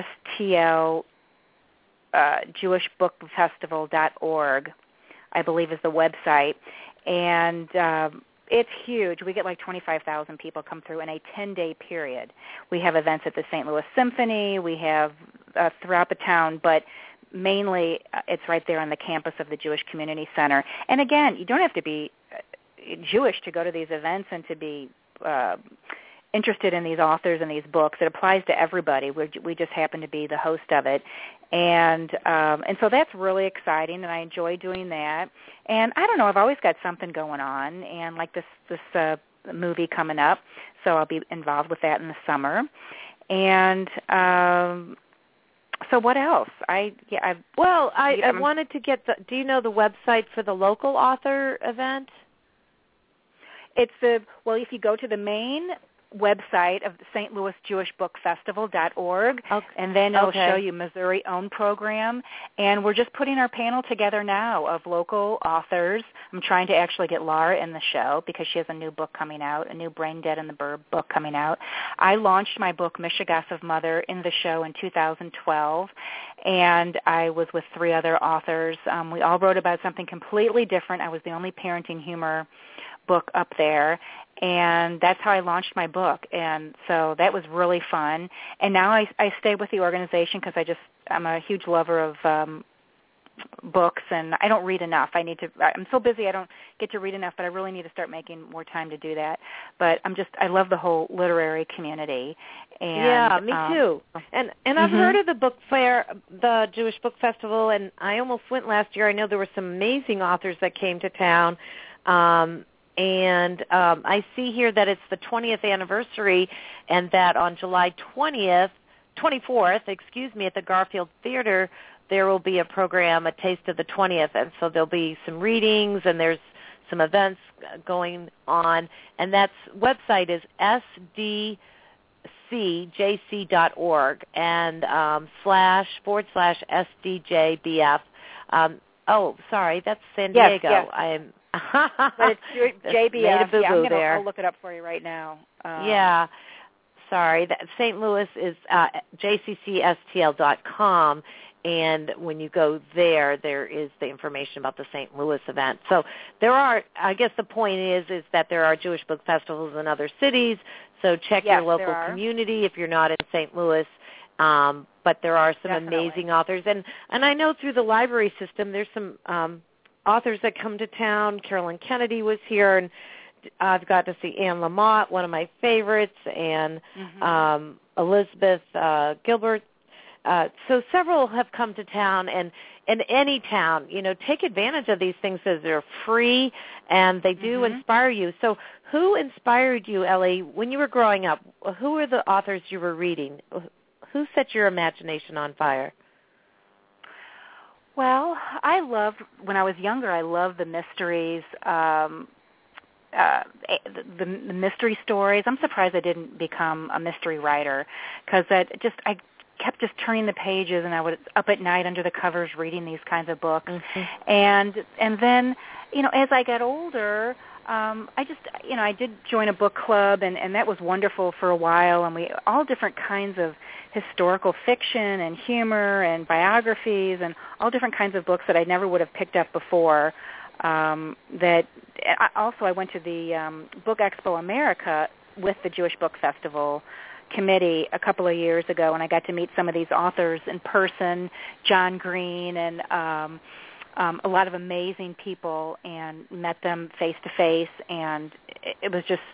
STL jewishbookfestival.org, I believe is the website, and it's huge. We get like 25,000 people come through in a 10-day period. We have events at the St. Louis Symphony. We have throughout the town, but mainly it's right there on the campus of the Jewish Community Center. And again, you don't have to be Jewish to go to these events and to be interested in these authors and these books. It applies to everybody. We just happen to be the host of it. And so that's really exciting, and I enjoy doing that. And I don't know, I've always got something going on, and like this movie coming up, so I'll be involved with that in the summer. And so what else? I wanted to get do you know the website for the local author event? It's if you go to the main website of the St. Louis Jewish Book Festival.org, and then it'll show you Missouri Own program. And we're just putting our panel together now of local authors. I'm trying to actually get Laura in the show because she has a new book coming out, a new Brain Dead and the Burb book coming out. I launched my book, Mishigas of Mother, in the show in 2012, and I was with 3 other authors. We all wrote about something completely different. I was the only parenting humor book up there, and that's how I launched my book. And so that was really fun. And now I stay with the organization because I'm a huge lover of books, and I don't read enough. I'm so busy I don't get to read enough, but I really need to start making more time to do that. But I love the whole literary community. And, yeah, me too. And I've heard of the book fair, the Jewish Book Festival, and I almost went last year. I know there were some amazing authors that came to town. And I see here that it's the 20th anniversary, and that on July 24th, at the Garfield Theater, there will be a program, A Taste of the 20th, and so there'll be some readings, and there's some events going on, and that's website is sdcjc.org and //SDJBF. Oh, sorry, that's San Diego. Yes. But it's JBF. I'll look it up for you right now. Yeah. Sorry. St. Louis is jccstl.com, and when you go there is the information about the St. Louis event. So there are, I guess the point is that there are Jewish book festivals in other cities, so check your local community if you're not in St. Louis. But there are some amazing authors. And I know through the library system there's some authors that come to town. Carolyn Kennedy was here, and I've got to see Anne Lamott, one of my favorites, and Elizabeth Gilbert. So several have come to town, and in any town, take advantage of these things as they're free, and they do inspire you. So who inspired you, Ellie, when you were growing up? Who were the authors you were reading? Who set your imagination on fire? Well, when I was younger, I loved the mysteries, the mystery stories. I'm surprised I didn't become a mystery writer, because I kept just turning the pages, and I was up at night under the covers reading these kinds of books. And then, as I got older, I did join a book club, and that was wonderful for a while, and all different kinds of historical fiction and humor and biographies and all different kinds of books that I never would have picked up before. I went to the Book Expo America with the Jewish Book Festival committee a couple of years ago, and I got to meet some of these authors in person, John Green and a lot of amazing people, and met them face to face, and it was just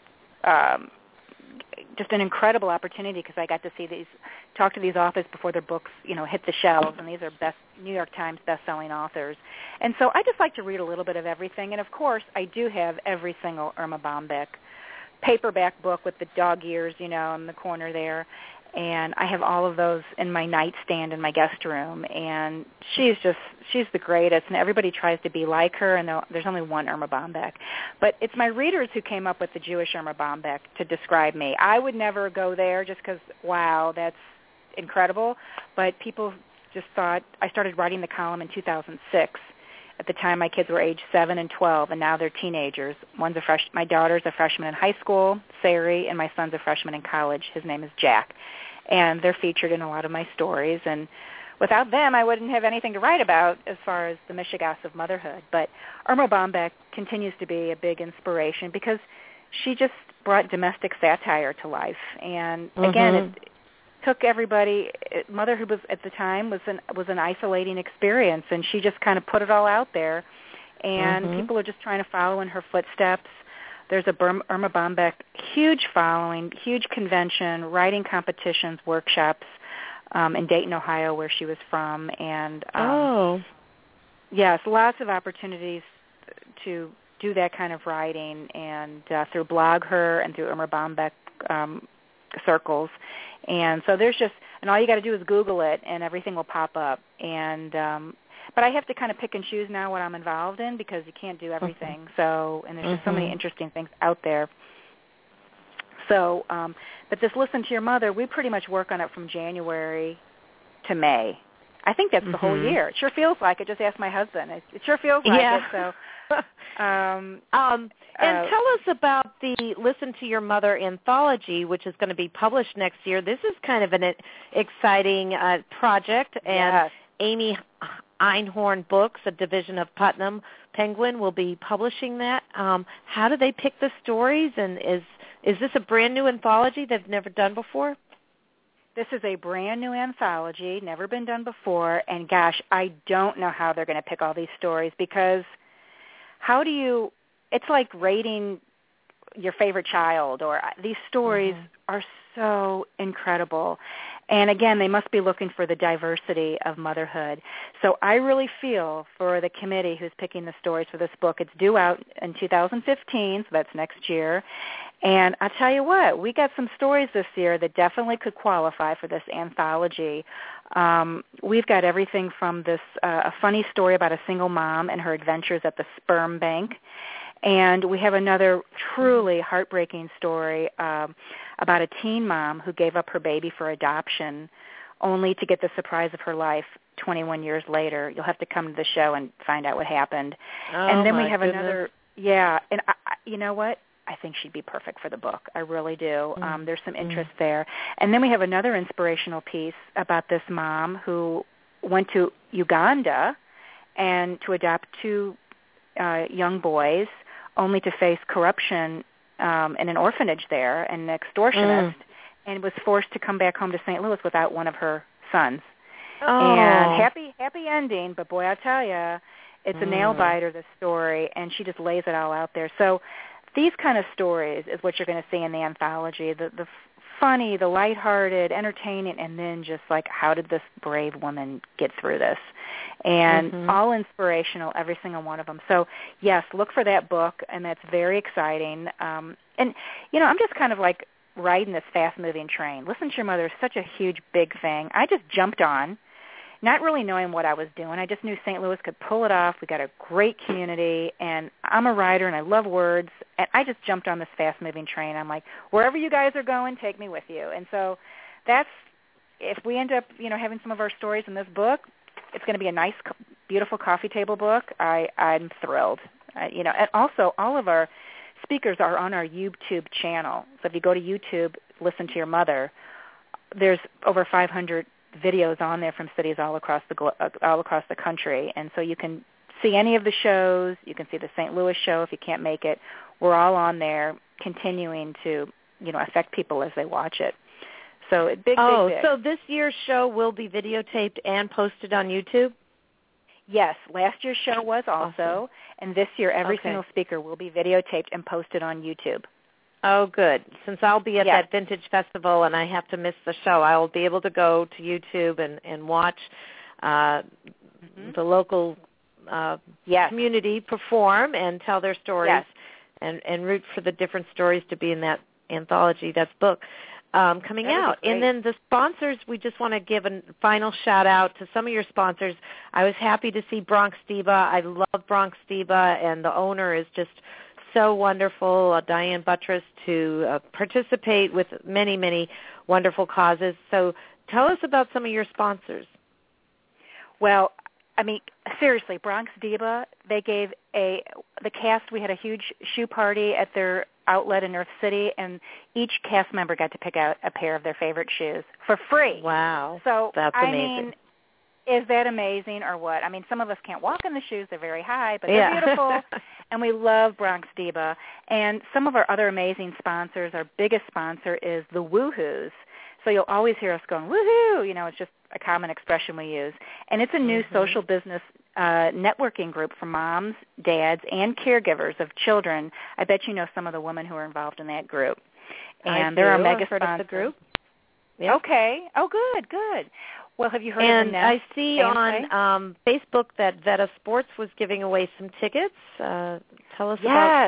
an incredible opportunity, because I got to talk to these authors before their books, hit the shelves, and these are New York Times best-selling authors. And so I just like to read a little bit of everything, and of course I do have every single Erma Bombeck paperback book with the dog ears, in the corner there, and I have all of those in my nightstand in my guest room, and she's the greatest, and everybody tries to be like her, and there's only one Erma Bombeck. But it's my readers who came up with the Jewish Erma Bombeck to describe me. I would never go there just because, wow, that's incredible, but people just thought. I started writing the column in 2006. At the time, my kids were age 7 and 12, and now they're teenagers. My daughter's a freshman in high school, Sari, and my son's a freshman in college. His name is Jack. And they're featured in a lot of my stories. And without them, I wouldn't have anything to write about as far as the Mishigas of motherhood. But Erma Bombeck continues to be a big inspiration, because she just brought domestic satire to life. And again, it took everybody. Motherhood was, at the time, was an isolating experience, and she just kind of put it all out there. And people are just trying to follow in her footsteps. There's a Erma Bombeck huge following, huge convention, writing competitions, workshops in Dayton, Ohio, where she was from. And yes, lots of opportunities to do that kind of writing, and through BlogHer and through Erma Bombeck circles. And so and all you got to do is Google it, and everything will pop up. And but I have to kind of pick and choose now what I'm involved in, because you can't do everything. So, and there's just so many interesting things out there. So, but this Listen to Your Mother, we pretty much work on it from January to May. I think that's the whole year. It sure feels like it. Just ask my husband. It sure feels like it. So, and tell us about the Listen to Your Mother anthology, which is going to be published next year. This is kind of an exciting project, and Amy Einhorn Books, a division of Putnam Penguin, will be publishing that. How do they pick the stories, and is this a brand new anthology they've never done before? This is a brand new anthology, never been done before, and gosh, I don't know how they're going to pick all these stories, because it's like rating your favorite child, or these stories are so incredible. And again, they must be looking for the diversity of motherhood. So I really feel for the committee who's picking the stories for this book. It's due out in 2015, so that's next year. And I'll tell you what, we got some stories this year that definitely could qualify for this anthology. We've got everything from this a funny story about a single mom and her adventures at the sperm bank. And we have another truly heartbreaking story about a teen mom who gave up her baby for adoption only to get the surprise of her life 21 years later. You'll have to come to the show and find out what happened. And then we have another, and you know what? I think she'd be perfect for the book. I really do. There's some interest there. And then we have another inspirational piece about this mom who went to Uganda and to adopt two young boys, only to face corruption in an orphanage there, and an extortionist, and was forced to come back home to St. Louis without one of her sons. And happy ending, but boy, I tell you, it's a nail-biter, this story, and she just lays it all out there. So these kind of stories is what you're going to see in the anthology, the funny, the lighthearted, entertaining, and then just like, how did this brave woman get through this? And all inspirational, every single one of them. So, yes, look for that book, and that's very exciting. And, you know, I'm just kind of like riding this fast-moving train. Listen to Your Mother is such a huge, big thing. I just jumped on, not really knowing what I was doing. I just knew St. Louis could pull it off. We got a great community, and I'm a writer, and I love words. And I just jumped on this fast-moving train. I'm like, wherever you guys are going, take me with you. And so that's, if we end up, you know, having some of our stories in this book, it's going to be a nice, beautiful coffee table book. I'm thrilled. You know, and also all of our speakers are on our YouTube channel. So if you go to YouTube, Listen to Your Mother, there's over 500 videos on there from cities all across the country, and so you can see any of the shows. You can see the St. Louis show if you can't make it. We're all on there, continuing to, you know, affect people as they watch it. So big. So this year's show will be videotaped and posted on YouTube? Yes, last year's show was also, and this year every single speaker will be videotaped and posted on YouTube. Oh, good. Since I'll be at that Vintage Festival and I have to miss the show, I will be able to go to YouTube and watch the local community perform and tell their stories and root for the different stories to be in that anthology, that book coming out. And then the sponsors, we just want to give a final shout-out to some of your sponsors. I was happy to see Bronx Diva. I love Bronx Diva, and the owner is just so wonderful, Diane Buttress, to participate with many, many wonderful causes. So tell us about some of your sponsors. Well, I mean, seriously, Bronx Diva, they gave the cast, we had a huge shoe party at their outlet in Earth City, and each cast member got to pick out a pair of their favorite shoes for free. Wow. So, that's amazing. I mean, is that amazing or what? I mean, some of us can't walk in the shoes. They're very high, but they're beautiful. And we love Bronx Diva. And some of our other amazing sponsors, our biggest sponsor is the Woohoos. So you'll always hear us going, woohoo! You know, it's just a common expression we use. And it's a new social business networking group for moms, dads, and caregivers of children. I bet you know some of the women who are involved in that group. And they're our mega sponsor. The group. Yep. Okay. Oh, good. Well, have you heard of them? And I see on Facebook that Veta Sports was giving away some tickets. Tell us about.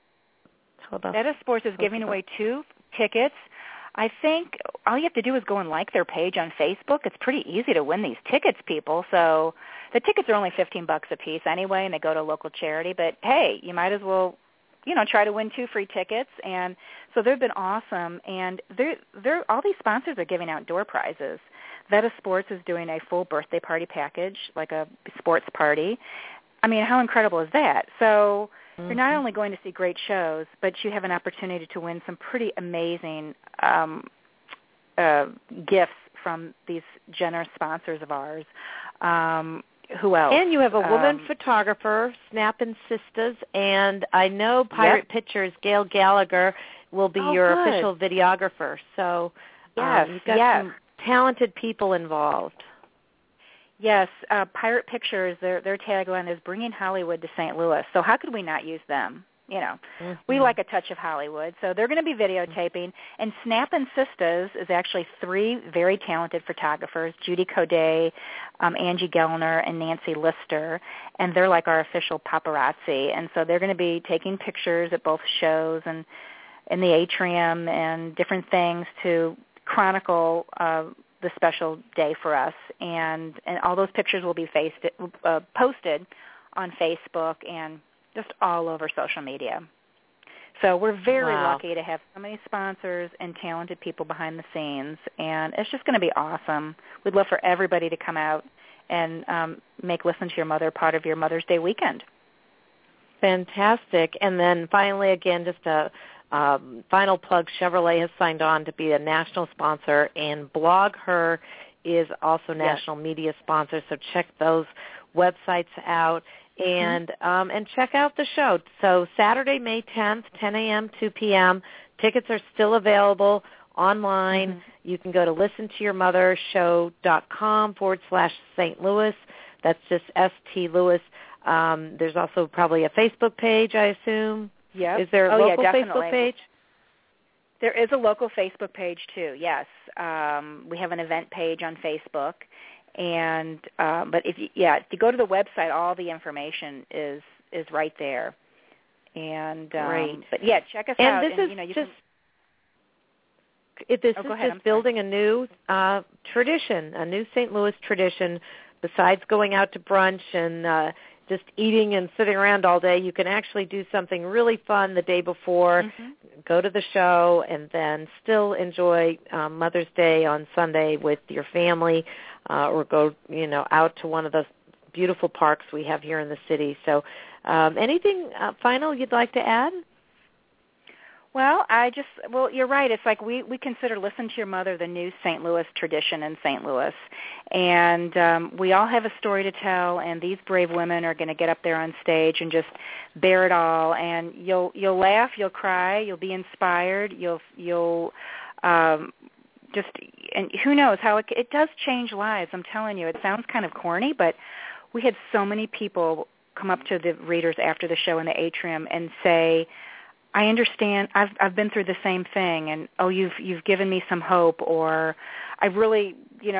Yes. Veta Sports is giving away 2 tickets. I think all you have to do is go and like their page on Facebook. It's pretty easy to win these tickets, people. So the tickets are only $15 a piece anyway, and they go to a local charity. But, hey, you might as well, you know, try to win 2 free tickets. And so they've been awesome. And they're all these sponsors are giving out door prizes. Veta Sports is doing a full birthday party package, like a sports party. I mean, how incredible is that? So you're not only going to see great shows, but you have an opportunity to win some pretty amazing gifts from these generous sponsors of ours. Who else? And you have a woman photographer, Snappin' Sisters, and I know Pirate Pictures, Gail Gallagher, will be your official videographer. So you've got some talented people involved. Yes, Pirate Pictures, their tagline is bringing Hollywood to St. Louis. So how could we not use them? You know, we like a touch of Hollywood. So they're going to be videotaping. And Snap and Sisters is actually 3 very talented photographers, Judy Coday, Angie Gellner, and Nancy Lister. And they're like our official paparazzi. And so they're going to be taking pictures at both shows and in the atrium and different things to chronicle the special day for us. And all those pictures will be posted on Facebook and just all over social media. So we're very lucky to have so many sponsors and talented people behind the scenes, and it's just going to be awesome. We'd love for everybody to come out and make Listen to Your Mother part of your Mother's Day weekend. Fantastic. And then finally, again, just a final plug, Chevrolet has signed on to be a national sponsor, and BlogHer is also national media sponsor, so check those websites out. And check out the show. So Saturday, May 10th, 10 a.m., 2 p.m. Tickets are still available online. You can go to listentoyourmothershow.com/St. Louis. That's just St. Louis. There's also probably a Facebook page, I assume. Yep. Is there a local definitely. Facebook page? There is a local Facebook page too. Yes, we have an event page on Facebook. And but if you go to the website, all the information is right there. And great. But yeah, check us out. This is just building a new tradition, a new St. Louis tradition. Besides going out to brunch and just eating and sitting around all day, you can actually do something really fun the day before, go to the show, and then still enjoy Mother's Day on Sunday with your family, or go, out to one of the beautiful parks we have here in the city. So anything final you'd like to add? Well, you're right. It's like we consider Listen to Your Mother the new St. Louis tradition in St. Louis. And we all have a story to tell, and these brave women are going to get up there on stage and just bear it all. And you'll laugh, you'll cry, you'll be inspired, you'll just, and who knows how it does change lives. I'm telling you, it sounds kind of corny, but we had so many people come up to the readers after the show in the atrium and say, I understand. I've been through the same thing, and you've given me some hope, or I really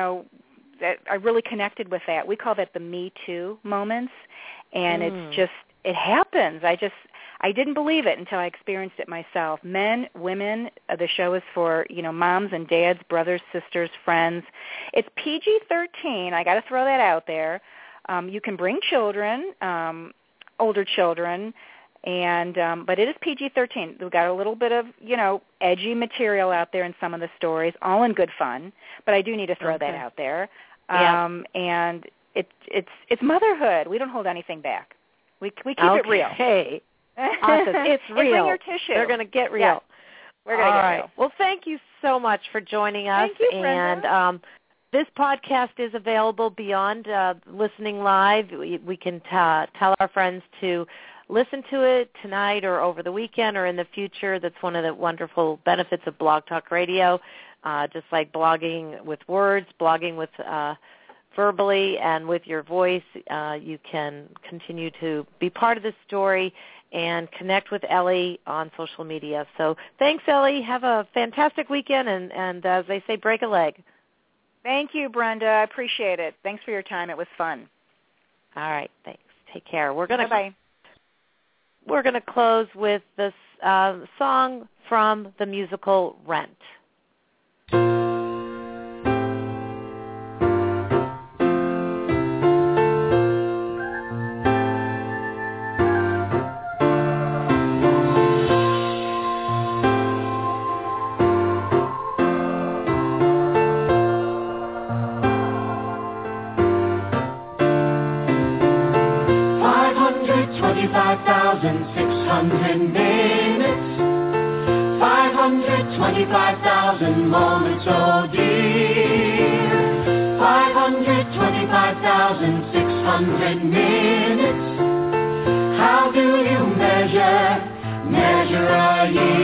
connected with that. We call that the Me Too moments, and it happens. I didn't believe it until I experienced it myself. Men, women, the show is for moms and dads, brothers, sisters, friends. It's PG-13. I got to throw that out there. You can bring children, older children. And but it is PG-13. We've got a little bit of, edgy material out there in some of the stories, all in good fun. But I do need to throw that out there. And it's motherhood. We don't hold anything back. We keep it real. Hey, awesome. It's real. And bring your tissue. They're going to get real. Yeah. We're going to get real. Well, thank you so much for joining us. Thank you, Brenda. And this podcast is available beyond listening live. We can tell our friends to listen to it tonight or over the weekend or in the future. That's one of the wonderful benefits of Blog Talk Radio, just like blogging with words, blogging with verbally and with your voice. You can continue to be part of this story and connect with Ellie on social media. So thanks, Ellie. Have a fantastic weekend, and as they say, break a leg. Thank you, Brenda. I appreciate it. Thanks for your time. It was fun. All right. Thanks. Take care. Bye-bye. We're going to close with this song from the musical Rent. 525,600 minutes, 525,000 moments, oh dear. 525,600 minutes. How do you measure a year?